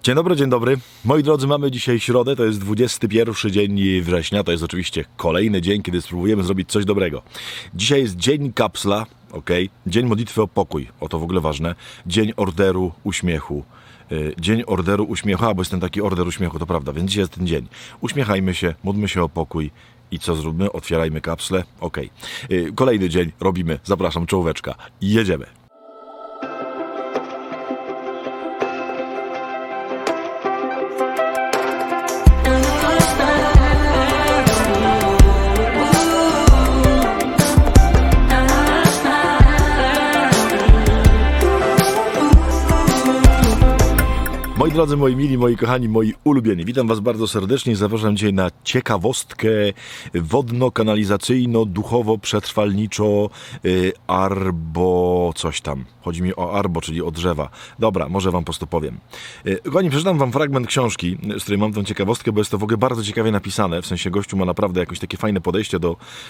Dzień dobry. Moi drodzy, mamy dzisiaj środę, to jest 21 dzień września, to jest oczywiście kolejny dzień, kiedy spróbujemy zrobić coś dobrego. Dzisiaj jest dzień kapsla, dzień modlitwy o pokój, o to w ogóle ważne, dzień orderu uśmiechu. Dzień orderu uśmiechu, bo jest ten taki order uśmiechu, to prawda, więc dzisiaj jest ten dzień. Uśmiechajmy się, módlmy się o pokój i co zróbmy? Otwierajmy kapsle, Kolejny dzień robimy, zapraszam, czołóweczka i jedziemy. Moi drodzy, moi mili, moi kochani, moi ulubieni, witam Was bardzo serdecznie i zapraszam dzisiaj na ciekawostkę wodno-kanalizacyjno-duchowo-przetrwalniczo arbo coś tam. Chodzi mi o arbo, czyli o drzewa. Dobra, może Wam po prostu powiem. Kochani, przeczytam Wam fragment książki, z której mam tę ciekawostkę, bo jest to w ogóle bardzo ciekawie napisane. W sensie gościu ma naprawdę jakieś takie fajne podejście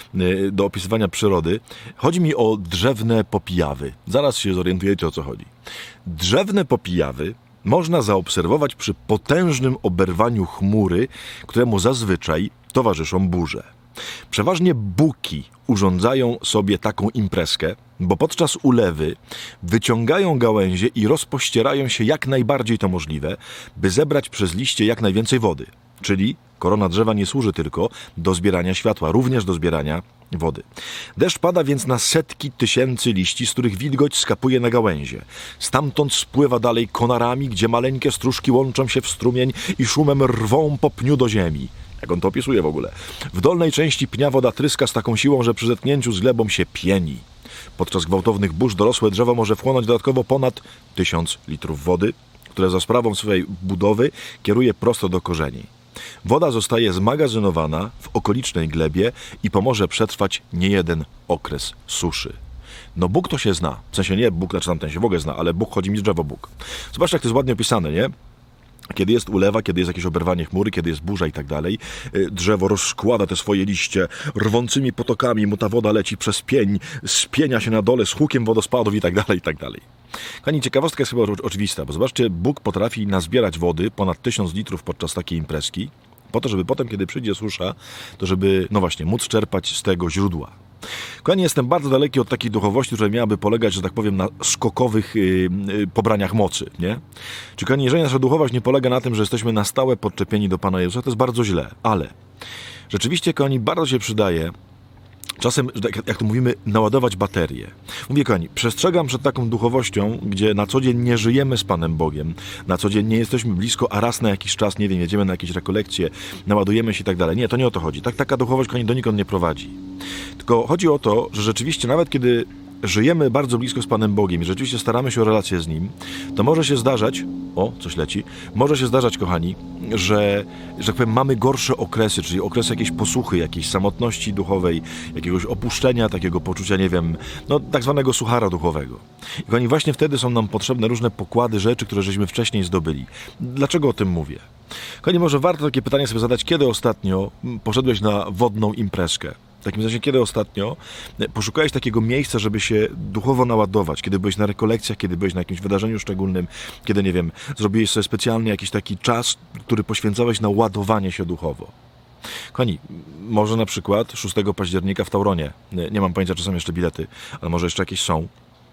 do opisywania przyrody. Chodzi mi o drzewne popijawy. Zaraz się zorientujecie, o co chodzi. Drzewne popijawy można zaobserwować przy potężnym oberwaniu chmury, któremu zazwyczaj towarzyszą burze. Przeważnie buki urządzają sobie taką imprezkę, bo podczas ulewy wyciągają gałęzie i rozpościerają się jak najbardziej to możliwe, by zebrać przez liście jak najwięcej wody. Czyli korona drzewa nie służy tylko do zbierania światła, również do zbierania wody. Deszcz pada więc na setki tysięcy liści, z których wilgoć skapuje na gałęzie. Stamtąd spływa dalej konarami, gdzie maleńkie stróżki łączą się w strumień i szumem rwą po pniu do ziemi. Jak on to opisuje w ogóle? W dolnej części pnia woda tryska z taką siłą, że przy zetknięciu z glebą się pieni. Podczas gwałtownych burz dorosłe drzewo może wchłonąć dodatkowo ponad 1000 litrów wody, które za sprawą swojej budowy kieruje prosto do korzeni. Woda zostaje zmagazynowana w okolicznej glebie i pomoże przetrwać niejeden okres suszy. No Bóg to się zna. W sensie nie Bóg, ten się w ogóle zna, ale Bóg, chodzi mi z drzewo Bóg. Zobaczcie, jak to jest ładnie opisane, nie? Kiedy jest ulewa, kiedy jest jakieś oberwanie chmury, kiedy jest burza i tak dalej, drzewo rozkłada te swoje liście, rwącymi potokami mu ta woda leci przez pień, spienia się na dole z hukiem wodospadów i tak dalej, i tak dalej. Kochani, ciekawostka jest chyba oczywista, bo zobaczcie, Bóg potrafi nazbierać wody ponad 1000 litrów podczas takiej imprezki, po to, żeby potem, kiedy przyjdzie susza, to żeby, móc czerpać z tego źródła. Kochani, jestem bardzo daleki od takiej duchowości, która miałaby polegać, że tak powiem, na skokowych pobraniach mocy, nie? Czyli, kochani, jeżeli nasza duchowość nie polega na tym, że jesteśmy na stałe podczepieni do Pana Jezusa, to jest bardzo źle, ale rzeczywiście, kochani, bardzo się przydaje czasem, jak to mówimy, naładować baterię. Mówię, kochani, przestrzegam przed taką duchowością, gdzie na co dzień nie żyjemy z Panem Bogiem, na co dzień nie jesteśmy blisko, a raz na jakiś czas, nie wiem, jedziemy na jakieś rekolekcje, naładujemy się i tak dalej. Nie, to nie o to chodzi. Taka duchowość, kochani, donikąd nie prowadzi. Tylko chodzi o to, że rzeczywiście nawet kiedy żyjemy bardzo blisko z Panem Bogiem i rzeczywiście staramy się o relację z Nim, to może się zdarzać, coś leci, może się zdarzać, kochani, że tak powiem, mamy gorsze okresy, czyli okresy jakiejś posuchy, jakiejś samotności duchowej, jakiegoś opuszczenia, takiego poczucia, nie wiem, tak zwanego suchara duchowego. I kochani, właśnie wtedy są nam potrzebne różne pokłady rzeczy, które żeśmy wcześniej zdobyli. Dlaczego o tym mówię? Kochani, może warto takie pytanie sobie zadać, kiedy ostatnio poszedłeś na wodną imprezkę? W takim sensie, kiedy ostatnio poszukałeś takiego miejsca, żeby się duchowo naładować? Kiedy byłeś na rekolekcjach, kiedy byłeś na jakimś wydarzeniu szczególnym, kiedy, nie wiem, zrobiłeś sobie specjalny jakiś taki czas, który poświęcałeś na ładowanie się duchowo? Kochani, może na przykład 6 października w Tauronie, nie mam pojęcia, czy są jeszcze bilety, ale może jeszcze jakieś są.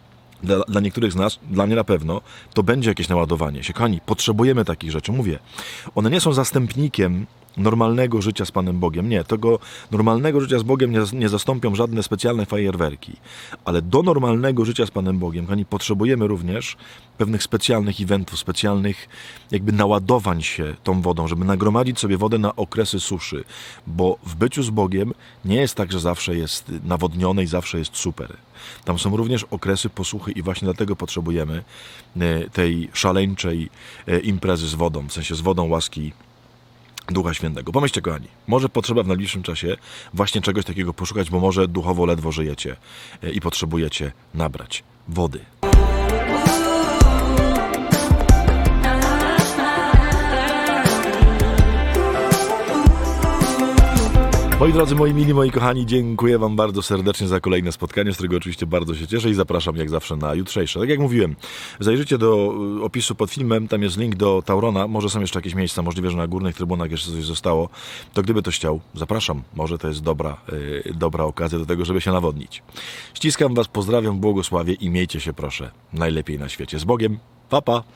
Dla niektórych z nas, dla mnie na pewno, to będzie jakieś naładowanie się. Kochani, potrzebujemy takich rzeczy. Mówię, one nie są zastępnikiem normalnego życia z Panem Bogiem. Nie, tego normalnego życia z Bogiem nie zastąpią żadne specjalne fajerwerki. Ale do normalnego życia z Panem Bogiem, kochani, potrzebujemy również pewnych specjalnych eventów, specjalnych jakby naładowań się tą wodą, żeby nagromadzić sobie wodę na okresy suszy. Bo w byciu z Bogiem nie jest tak, że zawsze jest nawodnione i zawsze jest super. Tam są również okresy posuchy i właśnie dlatego potrzebujemy tej szaleńczej imprezy z wodą, w sensie z wodą łaski Ducha Świętego. Pomyślcie, kochani, może potrzeba w najbliższym czasie właśnie czegoś takiego poszukać, bo może duchowo ledwo żyjecie i potrzebujecie nabrać wody. Moi drodzy, moi mili, moi kochani, dziękuję wam bardzo serdecznie za kolejne spotkanie, z którego oczywiście bardzo się cieszę i zapraszam jak zawsze na jutrzejsze. Tak jak mówiłem, zajrzyjcie do opisu pod filmem, tam jest link do Taurona, może są jeszcze jakieś miejsca, możliwe, że na górnych trybunach jeszcze coś zostało, to gdyby to chciał, zapraszam, może to jest dobra okazja do tego, żeby się nawodnić. Ściskam was, pozdrawiam, błogosławię i miejcie się proszę najlepiej na świecie. Z Bogiem, pa pa!